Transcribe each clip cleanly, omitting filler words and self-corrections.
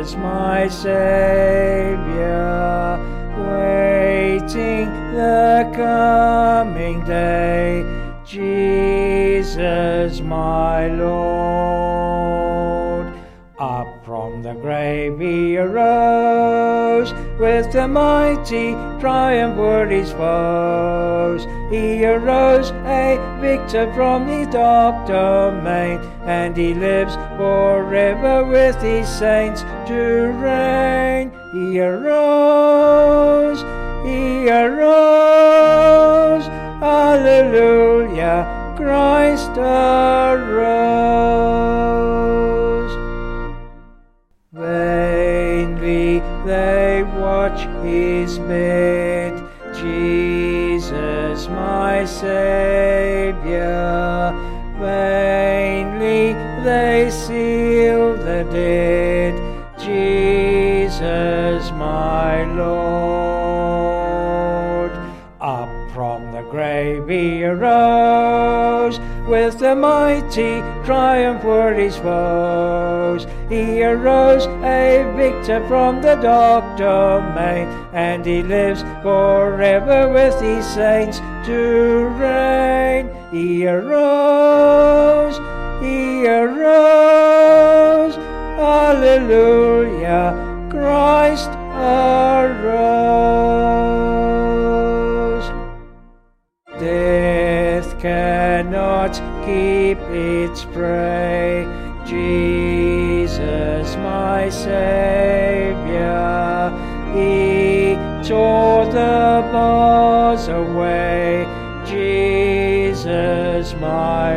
Jesus, my Saviour, waiting the coming day. Jesus, my Lord. Up from the grave he arose, with the mighty triumph o'er his foes. He arose a victor from the dark domain, and he lives forever with his saints to reign. He arose, hallelujah, Christ arose. Vainly they watch his bed, Jesus, my Saviour. Vainly they seal the dead, Jesus, my Lord. Up from the grave he arose, with the mighty triumph o'er his foes. He arose a victor from the dark domain, and he lives forever with his saints to reign. He arose, hallelujah, Christ arose. Death cannot keep its prey, Jesus, my Saviour. He tore the bars away, Jesus, my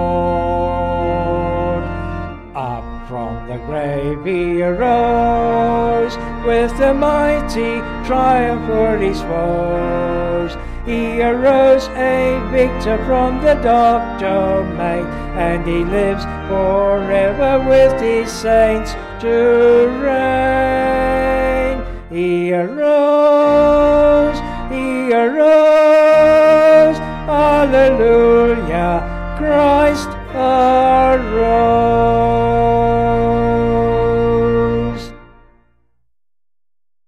Lord. Up from the grave he arose, with the mighty triumph o'er his foes. He arose a victor from the dark domain, and he lives forever with his saints to reign. He arose,